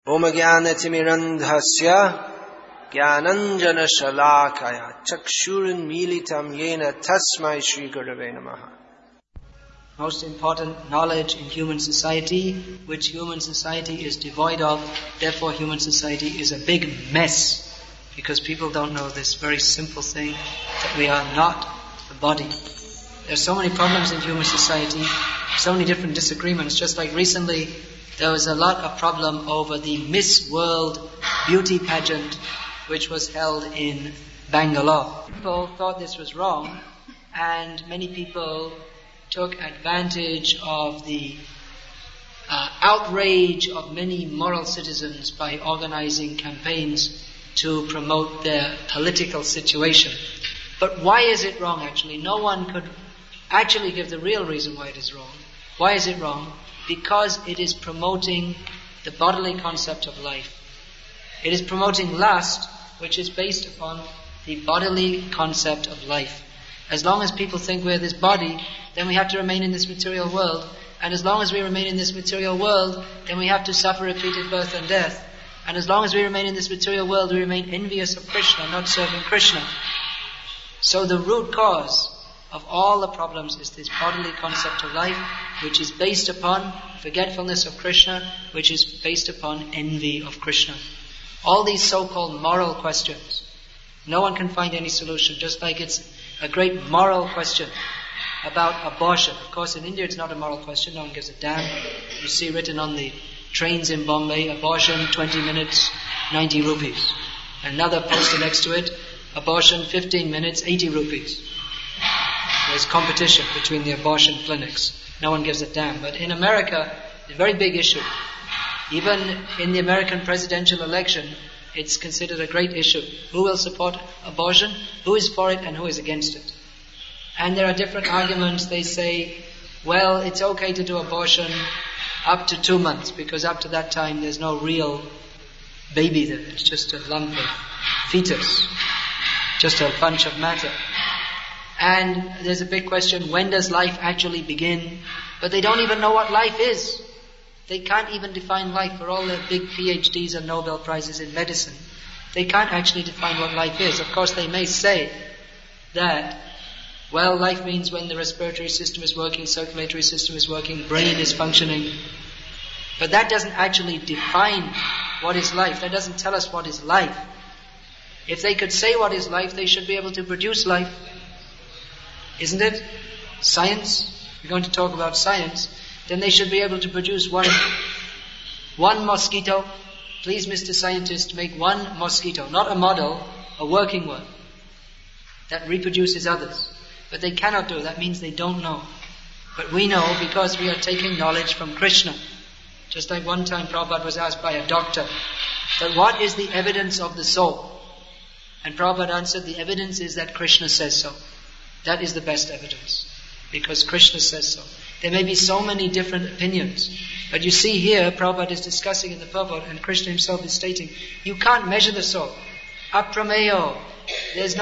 Om Jnanatimirandhasya Jnananjana Shalakaya Chakshurin Militam Yena Tasmai Shri Gurave Namaha. Most important knowledge in human society, which human society is devoid of. Therefore, human society is a big mess, because people don't know this very simple thing, that we are not the body. There are so many problems in human society, so many different disagreements. Just like recently, there was a lot of problem over the Miss World beauty pageant, which was held in Bangalore. People thought this was wrong, and many people took advantage of the outrage of many moral citizens by organizing campaigns to promote their political situation. But why is it wrong actually? No one could actually give the real reason why it is wrong. Why is it wrong? Because it is promoting the bodily concept of life. It is promoting lust, which is based upon the bodily concept of life. As long as people think we're this body, then we have to remain in this material world. And as long as we remain in this material world, then we have to suffer repeated birth and death. And as long as we remain in this material world, we remain envious of Krishna, not serving Krishna. So the root cause of all the problems is this bodily concept of life, which is based upon forgetfulness of Krishna, which is based upon envy of Krishna. All these so-called moral questions, no one can find any solution, just like it's a great moral question about abortion. Of course, in India it's not a moral question, no one gives a damn. You see written on the trains in Bombay, abortion 20 minutes, 90 rupees. Another poster next to it, abortion 15 minutes, 80 rupees. There's competition between the abortion clinics. No one gives a damn. But in America, it's a very big issue. Even in the American presidential election, it's considered a great issue. Who will support abortion? Who is for it and who is against it? And there are different arguments. They say, well, it's okay to do abortion up to 2 months, because up to that time there's no real baby there. It's just a lump of fetus, just a bunch of matter. And there's a big question, when does life actually begin? But they don't even know what life is. They can't even define life. For all their big PhDs and Nobel Prizes in medicine, they can't actually define what life is. Of course, they may say that, well, life means when the respiratory system is working, circulatory system is working, brain is functioning. But that doesn't actually define what is life. That doesn't tell us what is life. If they could say what is life, they should be able to produce life. Isn't it? Science. We're going to talk about science. Then they should be able to produce one mosquito. Please, Mr. Scientist, make one mosquito, not a model, a working one, that reproduces others. But they cannot do it. That means they don't know. But we know because we are taking knowledge from Krishna. Just like one time Prabhupada was asked by a doctor, that what is the evidence of the soul? And Prabhupada answered, the evidence is that Krishna says so. That is the best evidence, because Krishna says so. There may be so many different opinions, but you see here, Prabhupada is discussing in the purport, and Krishna himself is stating, you can't measure the soul. Aprameyo. There's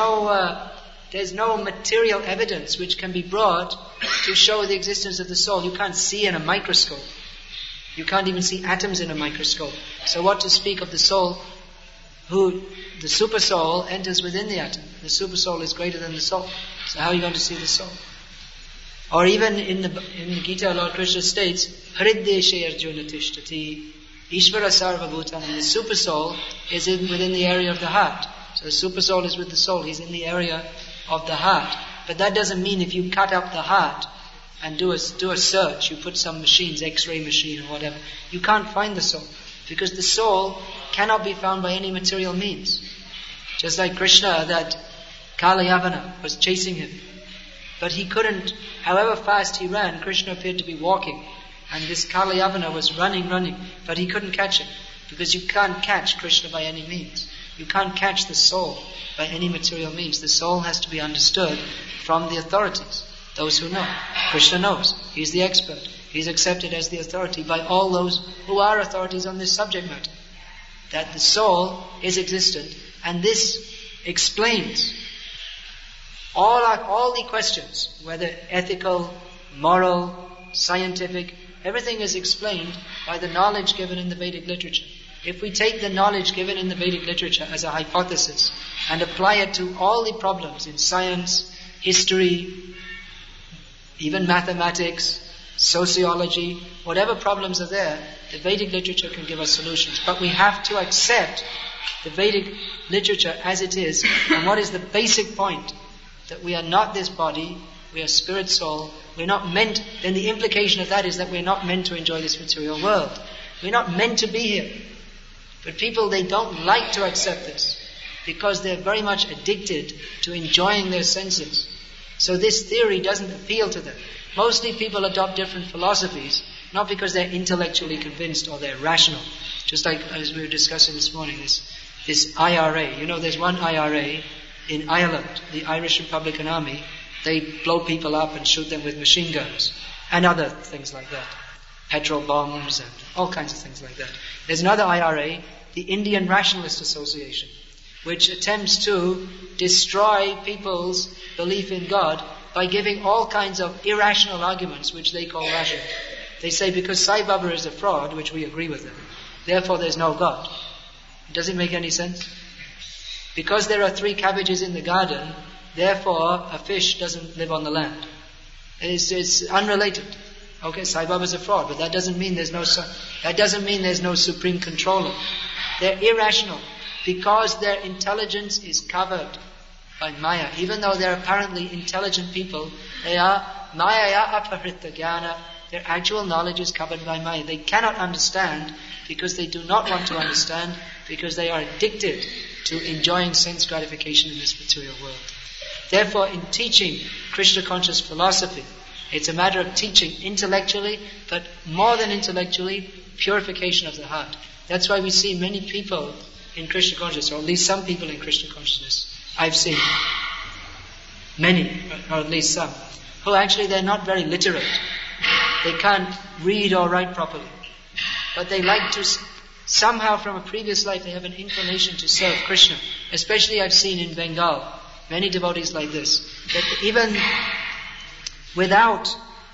no material evidence which can be brought to show the existence of the soul. You can't see in a microscope. You can't even see atoms in a microscope. So what to speak of the soul, who the super soul enters within the atom. The super soul is greater than the soul. So how are you going to see the soul? Or even in the Gita, Lord Krishna states, Hriddeshe Arjuna Tishtati, Ishvara Sarva Bhutanam. The super soul is within the area of the heart. So the super soul is with the soul. He's in the area of the heart. But that doesn't mean if you cut up the heart and do a search, you put some machines, X-ray machine or whatever, you can't find the soul. Because the soul cannot be found by any material means. Just like Krishna, that Kalayavana was chasing him. But he couldn't, however fast he ran, Krishna appeared to be walking. And this Kalayavana was running, but he couldn't catch him. Because you can't catch Krishna by any means. You can't catch the soul by any material means. The soul has to be understood from the authorities, those who know. Krishna knows. He's the expert. He's accepted as the authority by all those who are authorities on this subject matter. That the soul is existent, and this explains all the questions, whether ethical, moral, scientific, everything is explained by the knowledge given in the Vedic literature. if we take the knowledge given in the Vedic literature as a hypothesis and apply it to all the problems in science, history, even mathematics, sociology, whatever problems are there, the Vedic literature can give us solutions. But we have to accept the Vedic literature as it is. And what is the basic point? That we are not this body, we are spirit soul. We're not meant, then the implication of that is that we're not meant to enjoy this material world. We're not meant to be here. But people, they don't like to accept this because they're very much addicted to enjoying their senses. So this theory doesn't appeal to them. Mostly people adopt different philosophies, not because they're intellectually convinced or they're rational. Just like as we were discussing this morning, this IRA. You know, there's one IRA in Ireland, the Irish Republican Army. They blow people up and shoot them with machine guns and other things like that. Petrol bombs and all kinds of things like that. There's another IRA, the Indian Rationalist Association, which attempts to destroy people's belief in God by giving all kinds of irrational arguments which they call rational. They say because Sai Baba is a fraud, which we agree with them, therefore there's no God. Does it make any sense? Because there are 3 cabbages in the garden, therefore a fish doesn't live on the land. It's unrelated. Okay, Sai Baba is a fraud, but that doesn't mean there's no supreme controller. They're irrational because their intelligence is covered by Maya. Even though they're apparently intelligent people, they are Maya aparita jnana. Their actual knowledge is covered by Maya. They cannot understand because they do not want to understand, because they are addicted to enjoying sense gratification in this material world. Therefore, in teaching Krishna conscious philosophy, it's a matter of teaching intellectually, but more than intellectually, purification of the heart. That's why we see many people in Krishna consciousness, or at least some people in Krishna consciousness. I've seen many, or at least some, who actually they're not very literate. They can't read or write properly. But they like to, somehow from a previous life, they have an inclination to serve Krishna. Especially I've seen in Bengal, many devotees like this, that even without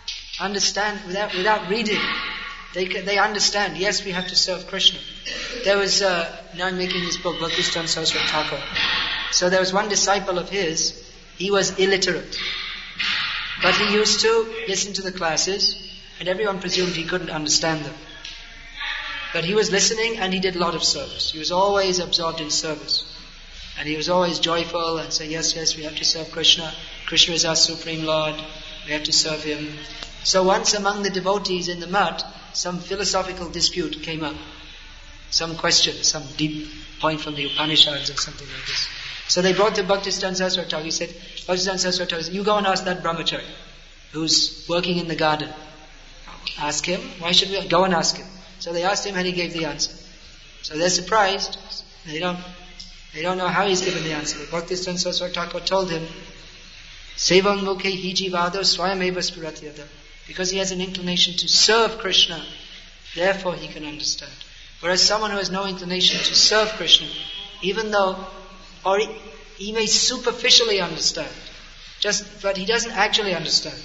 reading, they understand, yes, we have to serve Krishna. There was, now I'm making this book, Bhakti-Siddhanta Saraswati Thakur. So there was one disciple of his, he was illiterate. But he used to listen to the classes, and everyone presumed he couldn't understand them. But he was listening and he did a lot of service. He was always absorbed in service. And he was always joyful and say, yes, we have to serve Krishna. Krishna is our Supreme Lord. We have to serve Him. So once among the devotees in the mutt, some philosophical dispute came up. Some question, some deep point from the Upanishads or something like this. So they brought to Bhakti-Siddhanta Saraswati Thakur. He said, Bhakti-Siddhanta Saraswati Thakur, you go and ask that brahmachari who's working in the garden. Ask him. Why should we go and ask him? So they asked him and he gave the answer. So they're surprised. They don't know how he's given the answer. But Bhakti-Siddhanta Saraswati Thakur told him, Sevang mukhe hijivado swayameva spiratyada. Because he has an inclination to serve Krishna, therefore he can understand. Whereas someone who has no inclination to serve Krishna, even though, or he may superficially understand, but he doesn't actually understand.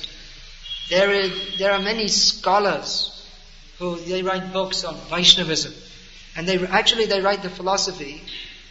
There are many scholars who they write books on Vaishnavism, and they write the philosophy.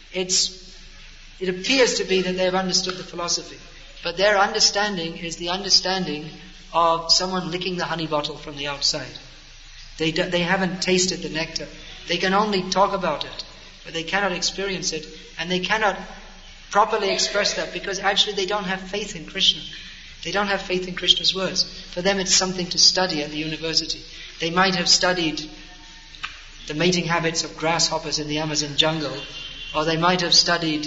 It appears to be that they have understood the philosophy, but their understanding is the understanding of someone licking the honey bottle from the outside. They haven't tasted the nectar. They can only talk about it, but they cannot experience it, and they cannot properly express that because actually they don't have faith in Krishna. They don't have faith in Krishna's words. For them it's something to study at the university. They might have studied the mating habits of grasshoppers in the Amazon jungle, or they might have studied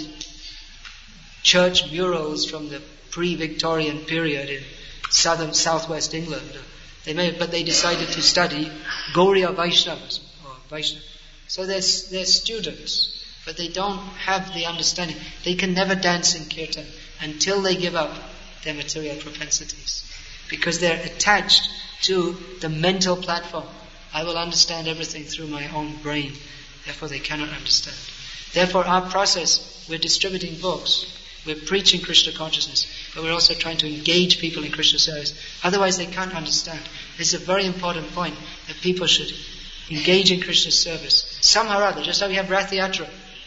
church murals from the pre-Victorian period in southwest England. But they decided to study Gauriya Vaishnavism or Vaishnava. So they're students, but they don't have the understanding. They can never dance in kirtan until they give up their material propensities, because they're attached to the mental platform. I will understand everything through my own brain. Therefore they cannot understand. Therefore our process, we're distributing books, we're preaching Krishna consciousness, but we're also trying to engage people in Krishna service. Otherwise they can't understand. This is a very important point that people should engage in Krishna's service. Somehow or other, just like we have Rath Yatra.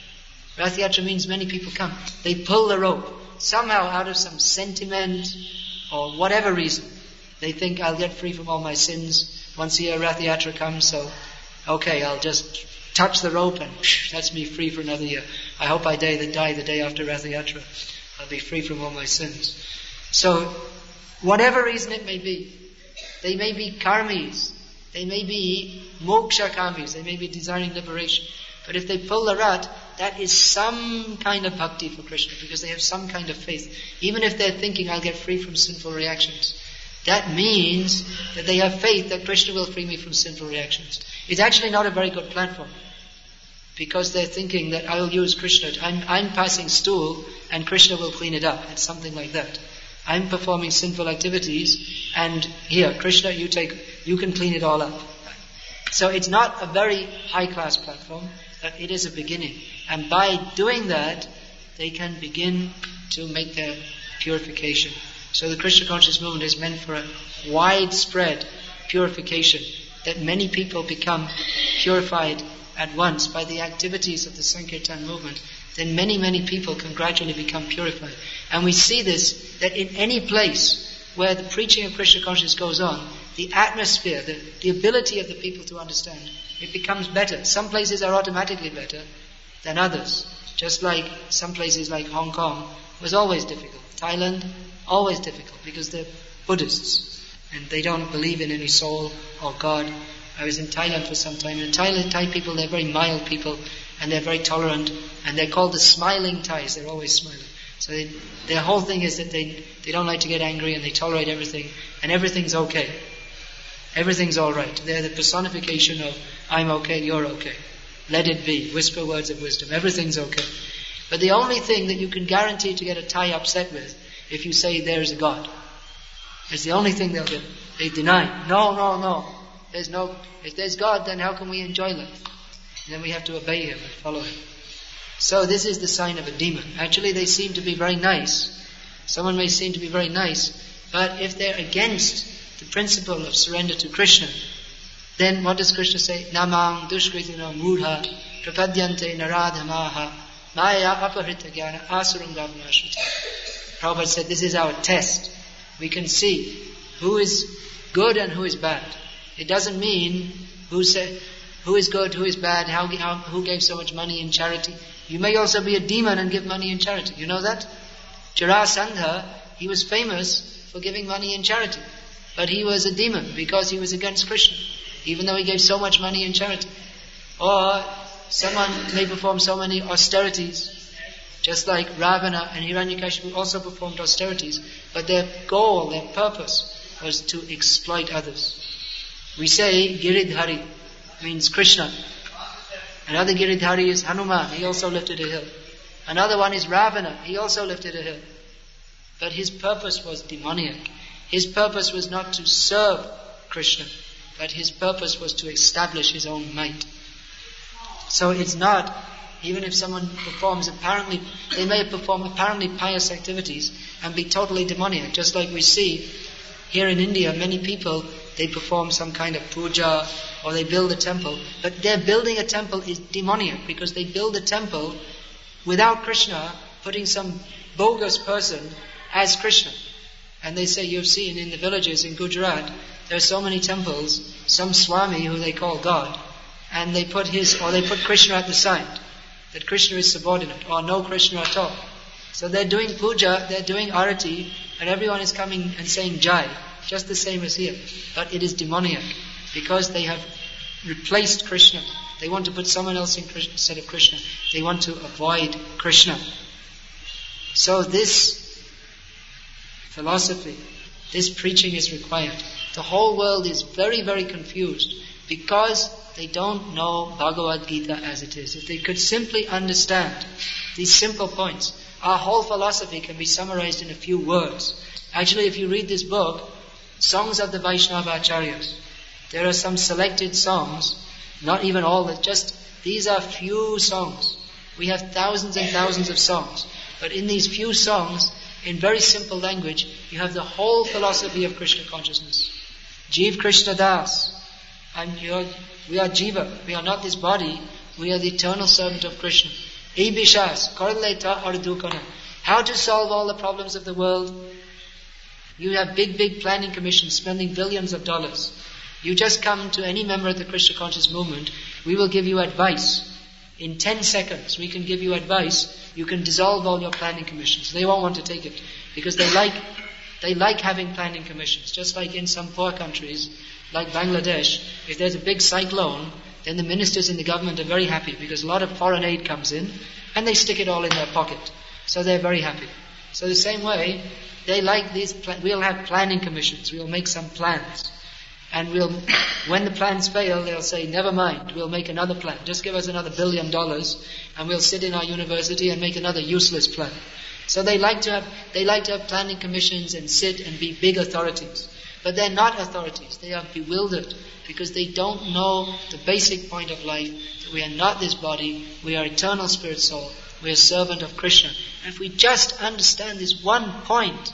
Rath Yatra means many people come. They pull the rope. Somehow out of some sentiment or whatever reason, they think, I'll get free from all my sins. Once a year Rath Yatra comes, so okay, I'll just touch the rope and that's me free for another year. I hope I die the day after Rath Yatra. I'll be free from all my sins. So, whatever reason it may be, they may be karmis, they may be moksha karmis, they may be desiring liberation. But if they pull the rat, that is some kind of bhakti for Krishna, because they have some kind of faith. Even if they're thinking, I'll get free from sinful reactions, that means that they have faith that Krishna will free me from sinful reactions. It's actually not a very good platform, because they're thinking that I will use Krishna. I'm passing stool and Krishna will clean it up. It's something like that. I'm performing sinful activities and here, Krishna, you can clean it all up. So it's not a very high class platform, but it is a beginning. And by doing that, they can begin to make their purification. So the Krishna conscious movement is meant for a widespread purification, that many people become purified at once by the activities of the Sankirtan movement. Then many people can gradually become purified. And we see this, that in any place where the preaching of Krishna consciousness goes on, the atmosphere, the ability of the people to understand, it becomes better. Some places are automatically better than others. Just like some places like Hong Kong was always difficult. Thailand, always difficult because they're Buddhists and they don't believe in any soul or God. I was in Thailand for some time, and Thai people, they're very mild people and they're very tolerant, and they're called the smiling Thais. They're always smiling. So their whole thing is that they don't like to get angry and they tolerate everything, and everything's okay. Everything's alright. They're the personification of I'm okay, you're okay. Let it be. Whisper words of wisdom. Everything's okay. But the only thing that you can guarantee to get a Thai upset with, if you say there's a God, it's the only thing they'll do. They deny. No. If there's God, then how can we enjoy life? And then we have to obey Him and follow Him. So this is the sign of a demon. Actually, they seem to be very nice. Someone may seem to be very nice, but if they're against the principle of surrender to Krishna, then what does Krishna say? Namang dushkritina mudha prapadyante naradhamaha maya apahrita jnana asurangavamashvita. Prabhupada said, this is our test. We can see who is good and who is bad. It doesn't mean who is good, who is bad, who gave so much money in charity. You may also be a demon and give money in charity. You know that? Jarasandha, he was famous for giving money in charity. But he was a demon because he was against Krishna, even though he gave so much money in charity. Or someone may perform so many austerities, just like Ravana and Hiranyakashipu also performed austerities, but their goal, their purpose was to exploit others. We say Giridhari means Krishna. Another Giridhari is Hanuman, he also lifted a hill. Another one is Ravana, he also lifted a hill. But his purpose was demoniac. His purpose was not to serve Krishna, but his purpose was to establish his own might. So it's not, even if someone they may perform apparently pious activities and be totally demoniac. Just like we see here in India, many people, they perform some kind of puja or they build a temple, but their building a temple is demoniac because they build a temple without Krishna, putting some bogus person as Krishna. And they say, you've seen in the villages in Gujarat, there are so many temples, some Swami who they call God, and they put Krishna at the side, that Krishna is subordinate, or no Krishna at all. So they're doing puja, they're doing arati, and everyone is coming and saying Jai, just the same as here. But it is demoniac, because they have replaced Krishna. They want to put someone else instead of Krishna. They want to avoid Krishna. So this philosophy, this preaching is required. The whole world is very, very confused because they don't know Bhagavad Gita as it is. If they could simply understand these simple points, our whole philosophy can be summarized in a few words. Actually, if you read this book, Songs of the Vaishnava Acharyas, there are some selected songs, not even all, these are few songs. We have thousands and thousands of songs. But in these few songs, in very simple language, you have the whole philosophy of Krishna consciousness. Jeev Krishna Das, We are Jiva. We are not this body. We are the eternal servant of Krishna. Ibishas, Korleta Ardukana. How to solve all the problems of the world? You have big planning commissions spending billions of dollars. You just come to any member of the Krishna conscious movement, we will give you advice. In 10 seconds, we can give you advice. You can dissolve all your planning commissions. They won't want to take it because they like having planning commissions. Just like in some poor countries, like Bangladesh, if there's a big cyclone, then the ministers in the government are very happy because a lot of foreign aid comes in and they stick it all in their pocket. So they're very happy. So the same way, they like these, we'll have planning commissions. We'll make some plans. And when the plans fail, they'll say, never mind, we'll make another plan. Just give us another $1 billion and we'll sit in our university and make another useless plan. So they like to have planning commissions and sit and be big authorities. But they're not authorities. They are bewildered because they don't know the basic point of life, that we are not this body, we are eternal spirit soul, we are servant of Krishna. And if we just understand this one point,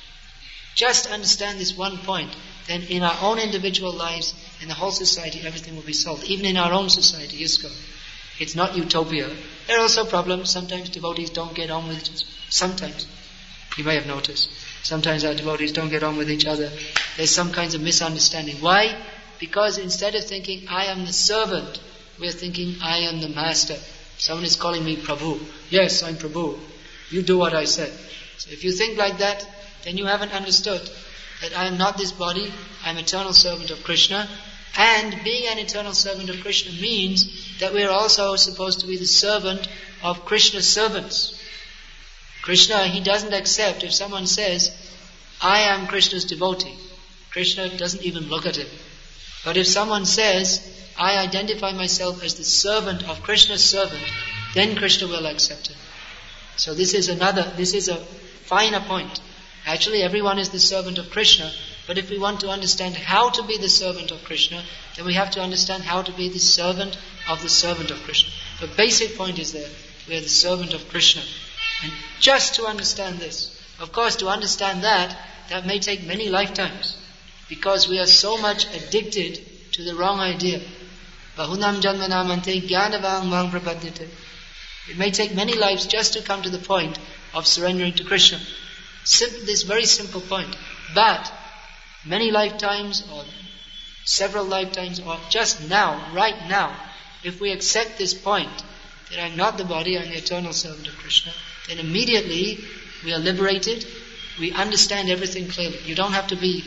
then in our own individual lives, in the whole society, everything will be solved. Even in our own society, ISKCON. It's not utopia. There are also problems. Sometimes devotees don't get on with each other. Sometimes. You may have noticed. Sometimes our devotees don't get on with each other. There's some kinds of misunderstanding. Why? Because instead of thinking, I am the servant, we're thinking, I am the master. Someone is calling me Prabhu. Yes, I'm Prabhu. You do what I said. So if you think like that, then you haven't understood that I am not this body, I am eternal servant of Krishna. And being an eternal servant of Krishna means that we are also supposed to be the servant of Krishna's servants. Krishna, he doesn't accept if someone says, I am Krishna's devotee. Krishna doesn't even look at him. But if someone says, I identify myself as the servant of Krishna's servant, then Krishna will accept him. So this is a finer point. Actually, everyone is the servant of Krishna, but if we want to understand how to be the servant of Krishna, then we have to understand how to be the servant of Krishna. The basic point is that we are the servant of Krishna. And just to understand this, of course, to understand that may take many lifetimes, because we are so much addicted to the wrong idea. Bahunam janmanamante jnanavang mang prapadyate. It may take many lives just to come to the point of surrendering to Krishna. This very simple point. But many lifetimes or several lifetimes or just now, right now, if we accept this point that I'm not the body, I'm the eternal servant of Krishna, then immediately we are liberated, we understand everything clearly. You don't have to be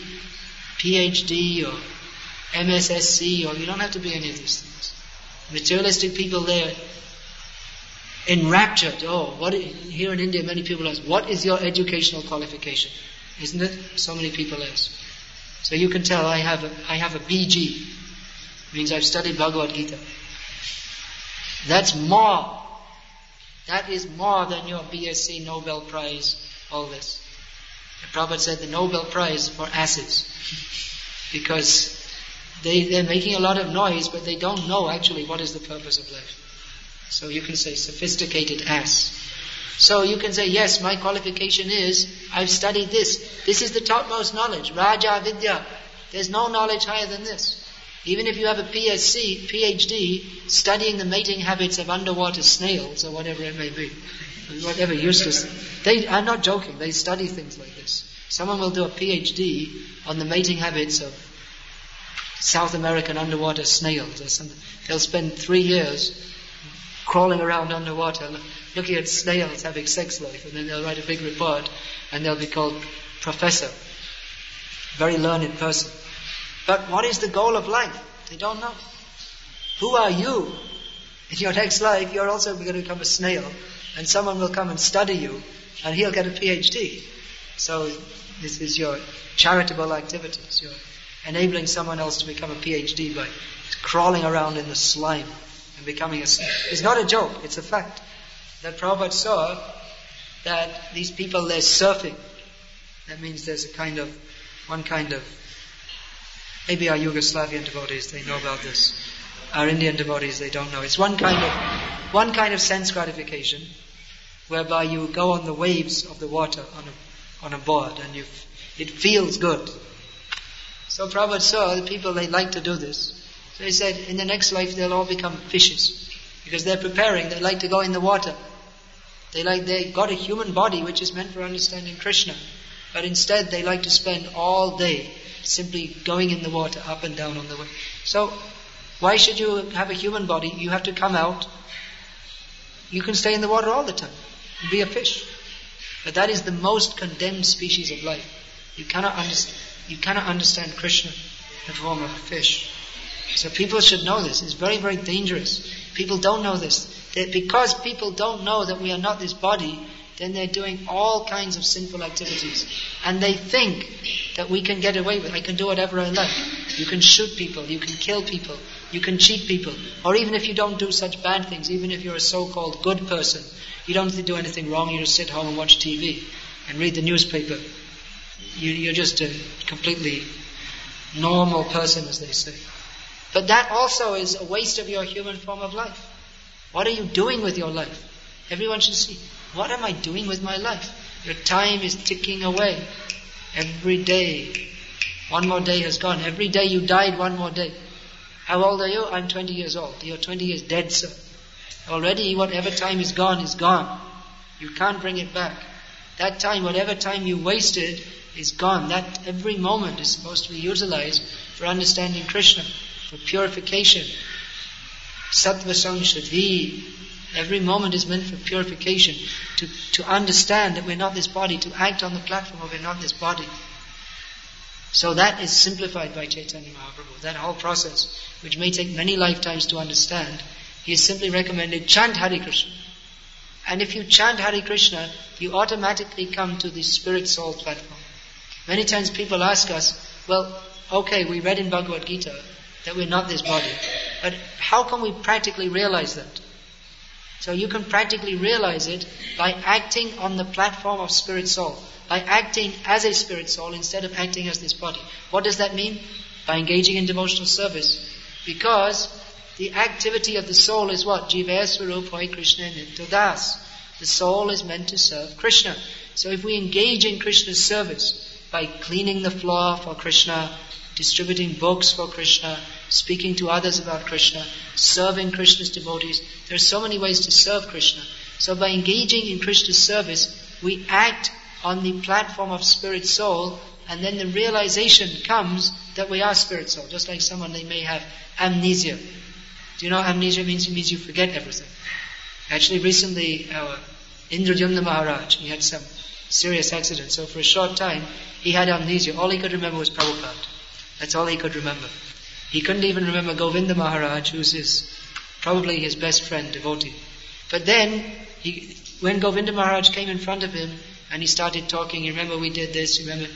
PhD or MSSC or you don't have to be any of these things. Materialistic people, they're enraptured. Here in India many people ask, what is your educational qualification? Isn't it? So many people ask. So you can tell I have a BG. Means I've studied Bhagavad Gita. That's more. That is more than your BSc, Nobel Prize, all this. The Prabhupada said the Nobel Prize for asses. Because they're making a lot of noise, but they don't know actually what is the purpose of life. So you can say sophisticated ass. So you can say, yes, my qualification is, I've studied this. This is the topmost knowledge. Raja Vidya. There's no knowledge higher than this. Even if you have a PhD, studying the mating habits of underwater snails, or whatever it may be. Whatever useless. I'm not joking, they study things like this. Someone will do a PhD on the mating habits of South American underwater snails or something. They'll spend 3 years crawling around underwater, looking at snails having sex life, and then they'll write a big report, and they'll be called professor. Very learned person. But what is the goal of life? They don't know. Who are you? In your next life, you're also going to become a snail, and someone will come and study you, and he'll get a PhD. So this is your charitable activities. You're enabling someone else to become a PhD by crawling around in the slime and becoming a snail. It's not a joke, it's a fact. That Prabhupada saw that these people, they're surfing. That means there's one kind of, maybe our Yugoslavian devotees, they know about this. Our Indian devotees, they don't know. It's one kind of sense gratification, whereby you go on the waves of the water on a board, and it feels good. So Prabhupada saw the people, they like to do this. So he said, in the next life they'll all become fishes. Because they're preparing, they like to go in the water. They got a human body which is meant for understanding Krishna. But instead they like to spend all day simply going in the water, up and down on the way. So, why should you have a human body? You have to come out. You can stay in the water all the time and be a fish. But that is the most condemned species of life. You cannot understand Krishna in the form of a fish. So people should know this. It's very, very dangerous. People don't know this. Because people don't know that we are not this body, then they're doing all kinds of sinful activities. And they think that we can get away with it. I can do whatever I like. You can shoot people, you can kill people, you can cheat people. Or even if you don't do such bad things, even if you're a so-called good person, you don't do anything wrong, you just sit home and watch TV and read the newspaper. You're just a completely normal person, as they say. But that also is a waste of your human form of life. What are you doing with your life? Everyone should see, what am I doing with my life? Your time is ticking away. Every day, one more day has gone. Every day you died, one more day. How old are you? I'm 20 years old. You're 20 years dead, sir. Already whatever time is gone is gone. You can't bring it back. That time, whatever time you wasted, is gone. That every moment is supposed to be utilized for understanding Krishna, for purification. Sattva Sanshuddhi. Every moment is meant for purification, to understand that we're not this body, to act on the platform of we're not this body. So that is simplified by Chaitanya Mahaprabhu. That whole process, which may take many lifetimes to understand, he has simply recommended chant Hare Krishna. And if you chant Hare Krishna, you automatically come to the spirit soul platform. Many times people ask us, well, okay, we read in Bhagavad Gita that we're not this body, but how can we practically realize that? So you can practically realize it by acting on the platform of spirit soul, by acting as a spirit soul instead of acting as this body. What does that mean? By engaging in devotional service. Because the activity of the soul is what? Jiva Swarup Hoy Krishna Nityadas. The soul is meant to serve Krishna. So if we engage in Krishna's service by cleaning the floor for Krishna, distributing books for Krishna, speaking to others about Krishna, serving Krishna's devotees. There are so many ways to serve Krishna. So by engaging in Krishna's service, we act on the platform of spirit soul, and then the realization comes that we are spirit soul. Just like someone, they may have amnesia. Do you know amnesia means? It means you forget everything. Actually, recently, our Indradyumna Maharaj, he had some serious accident. So for a short time, he had amnesia. All he could remember was Prabhupada. That's all he could remember. He couldn't even remember Govinda Maharaj, who's probably his best friend, devotee. But then, when Govinda Maharaj came in front of him and he started talking, remember we did this, remember?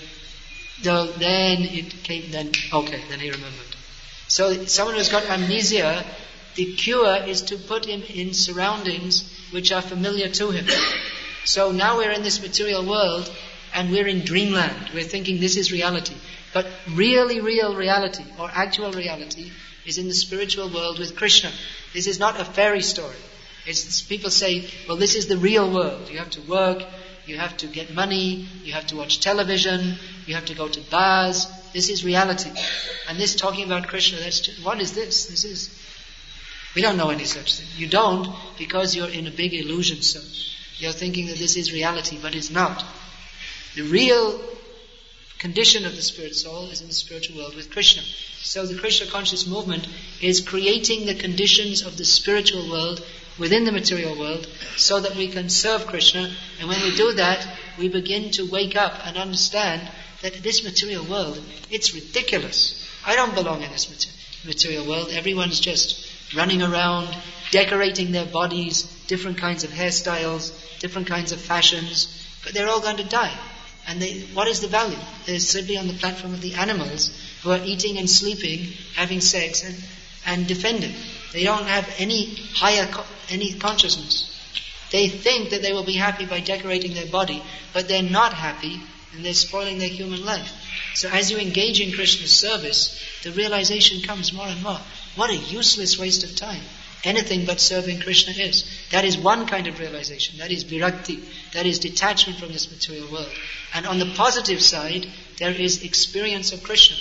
Then he remembered. So someone who's got amnesia, the cure is to put him in surroundings which are familiar to him. So now we're in this material world and we're in dreamland. We're thinking this is reality. But really real reality or actual reality is in the spiritual world with Krishna. This is not a fairy story. People say, well, this is the real world. You have to work, you have to get money, you have to watch television, you have to go to bars. This is reality. And this talking about Krishna, what is this? We don't know any such thing. You don't because you're in a big illusion, sir. You're thinking that this is reality, but it's not. The real condition of the spirit soul is in the spiritual world with Krishna. So the Krishna conscious movement is creating the conditions of the spiritual world within the material world so that we can serve Krishna. And when we do that, we begin to wake up and understand that this material world, it's ridiculous. I don't belong in this material world. Everyone's just running around, decorating their bodies, different kinds of hairstyles, different kinds of fashions, but they're all going to die. And what is the value? They're simply on the platform of the animals who are eating and sleeping, having sex and defending. They don't have any consciousness. They think that they will be happy by decorating their body, but they're not happy and they're spoiling their human life. So as you engage in Krishna's service, the realization comes more and more. What a useless waste of time. Anything but serving Krishna is. That is one kind of realization. That is virakti. That is detachment from this material world. And on the positive side, there is experience of Krishna.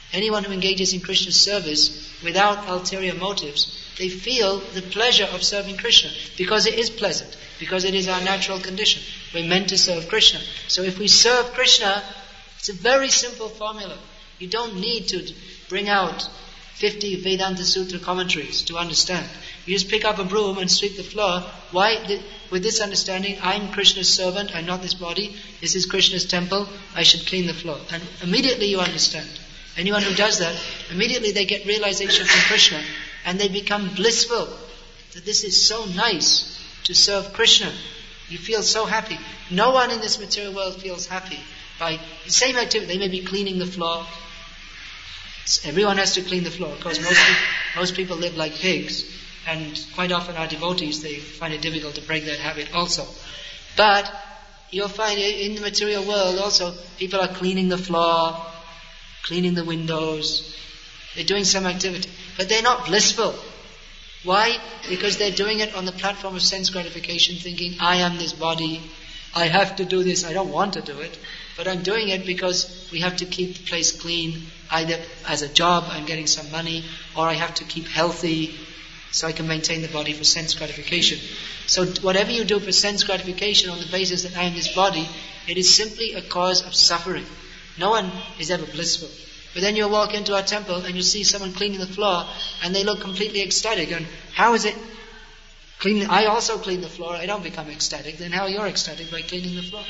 Anyone who engages in Krishna's service without ulterior motives, they feel the pleasure of serving Krishna, because it is pleasant, because it is our natural condition. We're meant to serve Krishna. So if we serve Krishna, it's a very simple formula. You don't need to bring out 50 Vedanta Sutra commentaries to understand. You just pick up a broom and sweep the floor. Why? With this understanding, I'm Krishna's servant, I'm not this body. This is Krishna's temple, I should clean the floor. And immediately you understand. Anyone who does that, immediately they get realization from Krishna, and they become blissful. That this is so nice to serve Krishna. You feel so happy. No one in this material world feels happy by the same activity. They may be cleaning the floor. Everyone has to clean the floor. Of course, most people live like pigs, and quite often our devotees, they find it difficult to break that habit also. But you'll find in the material world also, people are cleaning the floor, cleaning the windows. They're doing some activity, but they're not blissful. Why? Because they're doing it on the platform of sense gratification, thinking, I am this body, I have to do this, I don't want to do it, but I'm doing it because we have to keep the place clean, either as a job, I'm getting some money, or I have to keep healthy, so I can maintain the body for sense gratification. So whatever you do for sense gratification on the basis that I am this body, it is simply a cause of suffering. No one is ever blissful. But then you'll walk into our temple and you see someone cleaning the floor and they look completely ecstatic. And how is it cleaning? I also clean the floor, I don't become ecstatic. Then how you're ecstatic by cleaning the floor?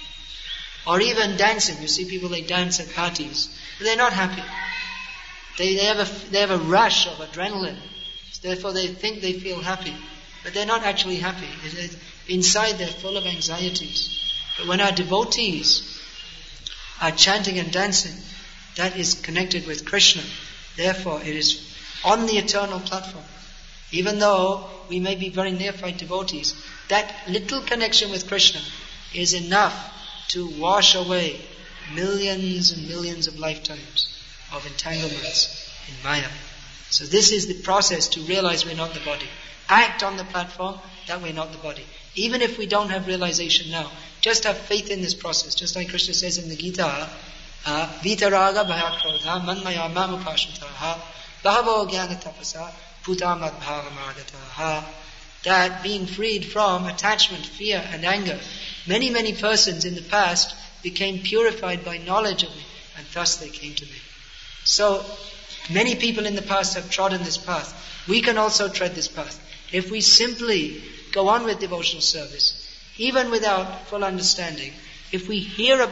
Or even dancing. You see people, they dance at parties. But they're not happy. They have a rush of adrenaline. Therefore they think they feel happy. But they're not actually happy. Inside they're full of anxieties. But when our devotees are chanting and dancing, that is connected with Krishna. Therefore it is on the eternal platform. Even though we may be very neophyte devotees, that little connection with Krishna is enough to wash away millions and millions of lifetimes of entanglements in Maya. So this is the process to realize we're not the body. Act on the platform that we're not the body. Even if we don't have realization now, just have faith in this process. Just like Krishna says in the Gita, Vitaraga bhayakrodha manmaya mamupashutaha bhavo jnana tapasa putamad bhavamargataha. That being freed from attachment, fear and anger, many persons in the past became purified by knowledge of me, and thus they came to me. So many people in the past have trodden this path. We can also tread this path. If we simply go on with devotional service, even without full understanding, if we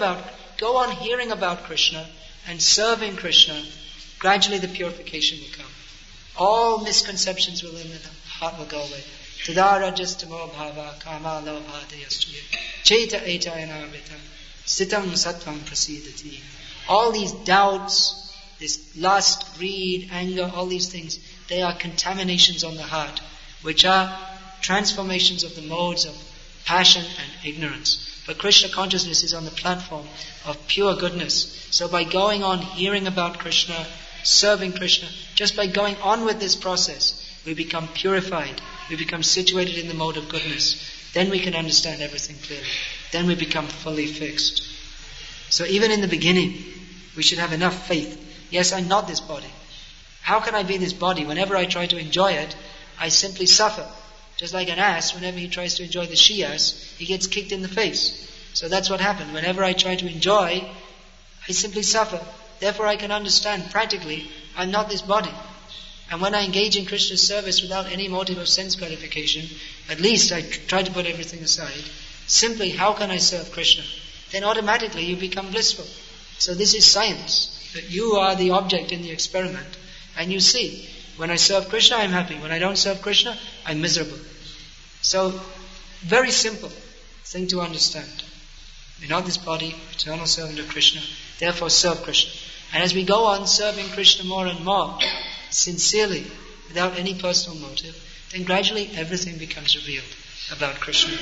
go on hearing about Krishna and serving Krishna, gradually the purification will come. All misconceptions within the heart will go away. Tadara jastamo bhava kama lobha dayastuye cheta etayanavita sitam sattvam prasidati. All these doubts, this lust, greed, anger, all these things, they are contaminations on the heart, which are transformations of the modes of passion and ignorance. But Krishna consciousness is on the platform of pure goodness. So by going on hearing about Krishna, serving Krishna, just by going on with this process, we become purified. We become situated in the mode of goodness. Then we can understand everything clearly. Then we become fully fixed. So even in the beginning, we should have enough faith. Yes, I'm not this body. How can I be this body? Whenever I try to enjoy it, I simply suffer. Just like an ass, whenever he tries to enjoy the she-ass, he gets kicked in the face. So that's what happened. Whenever I try to enjoy, I simply suffer. Therefore I can understand practically, I'm not this body. And when I engage in Krishna's service without any motive of sense gratification, at least I try to put everything aside. Simply, how can I serve Krishna? Then automatically you become blissful. So this is science, that you are the object in the experiment. And you see, when I serve Krishna, I'm happy. When I don't serve Krishna, I'm miserable. So, very simple thing to understand. We're not this body, eternal servant of Krishna. Therefore serve Krishna. And as we go on serving Krishna more and more, sincerely, without any personal motive, then gradually everything becomes revealed about Krishna.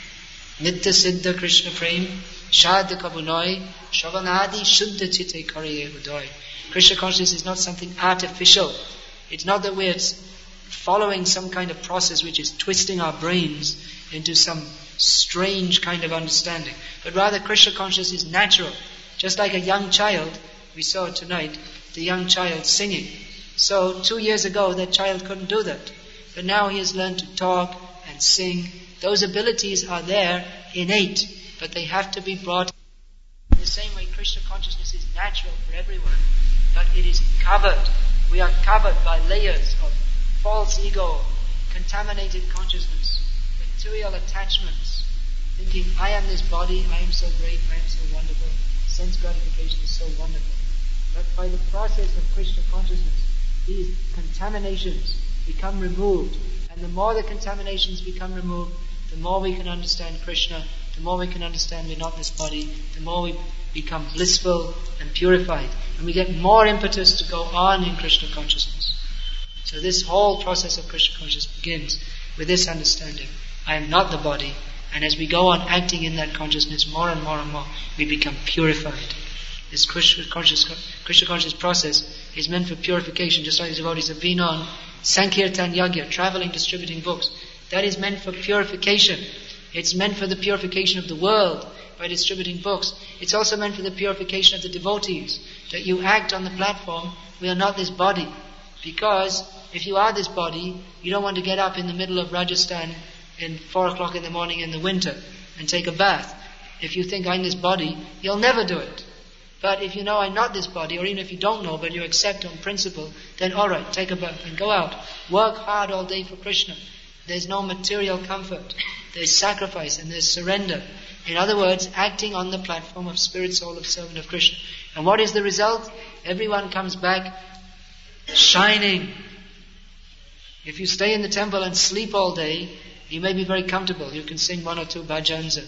Nitya Siddha Krishna Prem, Shadha Kabunoi, Shavanadi Shuddha Chitte Kariye Udoy. Krishna consciousness is not something artificial. It's not that we're following some kind of process which is twisting our brains into some strange kind of understanding. But rather Krishna consciousness is natural. Just like a young child, we saw tonight, the young child singing. So 2 years ago that child couldn't do that. But now he has learned to talk and sing. Those abilities are there, innate, but they have to be brought. In the same way, Krishna consciousness is natural for everyone, but it is covered. We are covered by layers of false ego, contaminated consciousness, material attachments, thinking, I am this body, I am so great, I am so wonderful, sense gratification is so wonderful. But by the process of Krishna consciousness, these contaminations become removed, and the more the contaminations become removed, the more we can understand Krishna, the more we can understand we're not this body, the more we become blissful and purified, and we get more impetus to go on in Krishna consciousness. So this whole process of Krishna consciousness begins with this understanding. I am not the body, and as we go on acting in that consciousness more and more and more, we become purified. This Krishna conscious process is meant for purification, just like the devotees have been on Sankirtan Yagya, traveling, distributing books. That is meant for purification. It's meant for the purification of the world by distributing books. It's also meant for the purification of the devotees, that you act on the platform, we are not this body. Because if you are this body, you don't want to get up in the middle of Rajasthan in 4 o'clock in the morning in the winter and take a bath. If you think I'm this body, you'll never do it. But if you know I'm not this body, or even if you don't know but you accept on principle, then alright, take a bath and go out. Work hard all day for Krishna. There's no material comfort. There's sacrifice and there's surrender. In other words, acting on the platform of spirit, soul, of servant of Krishna. And what is the result? Everyone comes back shining. If you stay in the temple and sleep all day, you may be very comfortable. You can sing 1 or 2 bhajans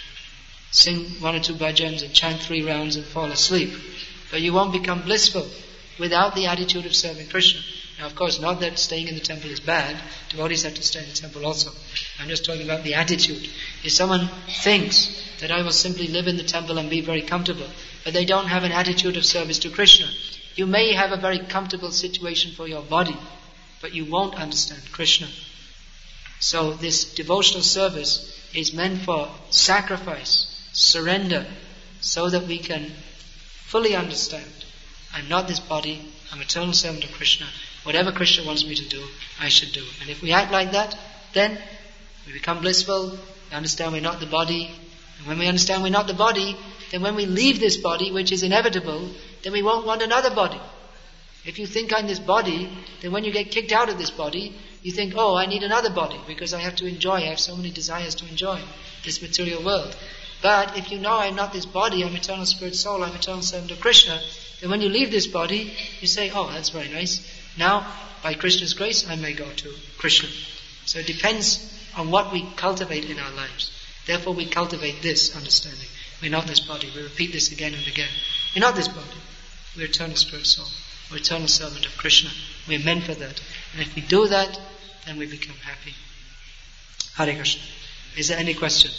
and chant 3 rounds and fall asleep. But you won't become blissful without the attitude of serving Krishna. Now, of course, not that staying in the temple is bad. Devotees have to stay in the temple also. I'm just talking about the attitude. If someone thinks that I will simply live in the temple and be very comfortable, but they don't have an attitude of service to Krishna, you may have a very comfortable situation for your body, but you won't understand Krishna. So this devotional service is meant for sacrifice, surrender, so that we can fully understand, I'm not this body, I'm eternal servant of Krishna. Whatever Krishna wants me to do, I should do. And if we act like that, then we become blissful, we understand we're not the body. And when we understand we're not the body, then when we leave this body, which is inevitable, then we won't want another body. If you think I'm this body, then when you get kicked out of this body, you think, oh, I need another body because I have to enjoy, I have so many desires to enjoy this material world. But if you know I'm not this body, I'm eternal spirit soul, I'm eternal servant of Krishna, then when you leave this body, you say, oh, that's very nice. Now, by Krishna's grace, I may go to Krishna. So it depends on what we cultivate in our lives. Therefore, we cultivate this understanding. We're not this body. We repeat this again and again. We're not this body. We're eternal spirit soul. We're eternal servant of Krishna. We're meant for that. And if we do that, then we become happy. Hare Krishna. Is there any question?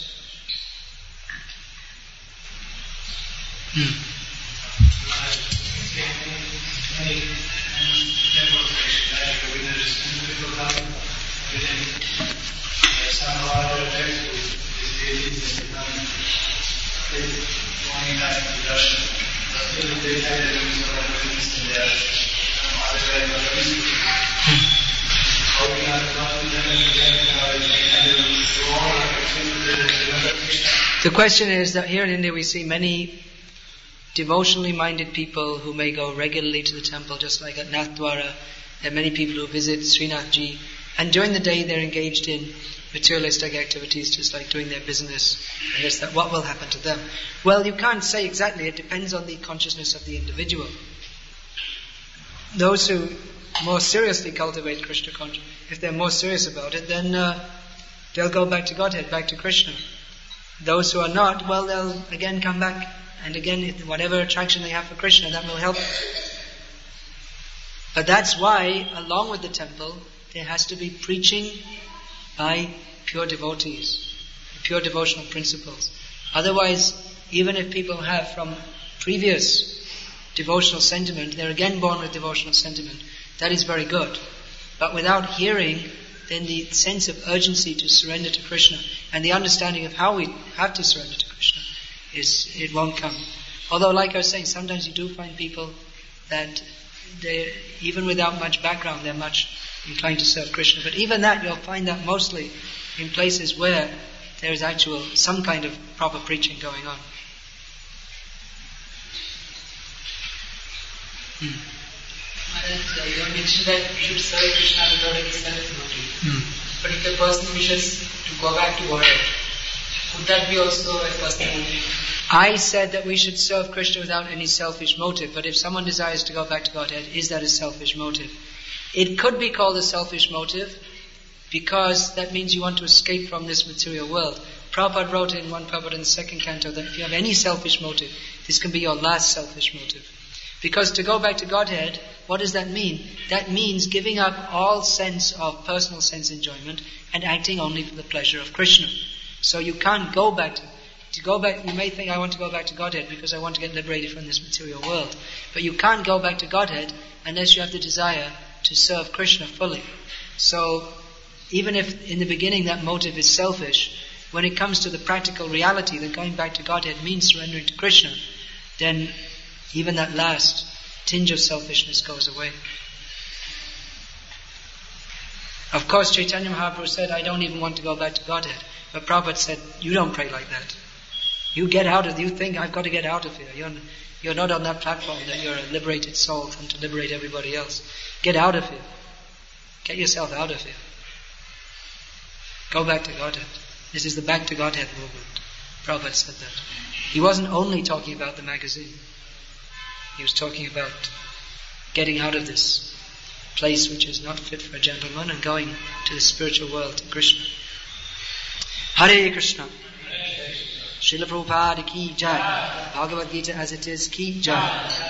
The question is that here in India we see many devotionally minded people who may go regularly to the temple, just like at Nathdwara. There are many people who visit Srinathji, and during the day they're engaged in materialistic activities, just like doing their business. And it's that what will happen to them? Well, you can't say exactly. It depends on the consciousness of the individual. Those who more seriously cultivate Krishna consciousness, if they're more serious about it, then they'll go back to Godhead, back to Krishna. Those who are not, well, they'll again come back, and again, whatever attraction they have for Krishna, that will help. But that's why, along with the temple, there has to be preaching by pure devotees, pure devotional principles. Otherwise, even if people have from previous devotional sentiment, they're again born with devotional sentiment. That is very good. But without hearing, then the sense of urgency to surrender to Krishna and the understanding of how we have to surrender to Krishna, it won't come. Although, like I was saying, sometimes you do find people that even without much background, they're much inclined to serve Krishna. But even that, you'll find that mostly in places where there is some kind of proper preaching going on. You mentioned that we should serve Krishna without any self-motive. But if a person wishes to go back to Godhead, would that be also a personal motive? I said that we should serve Krishna without any selfish motive, but if someone desires to go back to Godhead, is that a selfish motive? It could be called a selfish motive, because that means you want to escape from this material world. Prabhupada wrote in in the second canto that if you have any selfish motive, this can be your last selfish motive. Because to go back to Godhead, what does that mean? That means giving up all sense of personal sense enjoyment and acting only for the pleasure of Krishna. So you can't go back to go back. You may think, I want to go back to Godhead because I want to get liberated from this material world. But you can't go back to Godhead unless you have the desire to serve Krishna fully. So even if in the beginning that motive is selfish, when it comes to the practical reality that going back to Godhead means surrendering to Krishna, then even that last tinge of selfishness goes away. Of course, Chaitanya Mahaprabhu said, I don't even want to go back to Godhead. But Prabhupada said, you don't pray like that. You think, I've got to get out of here. You're not on that platform that you're a liberated soul and to liberate everybody else. Get out of here. Get yourself out of here. Go back to Godhead. This is the Back to Godhead movement. Prabhupada said that. He wasn't only talking about the magazine. He was talking about getting out of this place which is not fit for a gentleman and going to the spiritual world, to Krishna. Hare Krishna. Srila Prabhupada ki jai. Bhagavad Gita as it is ki jai.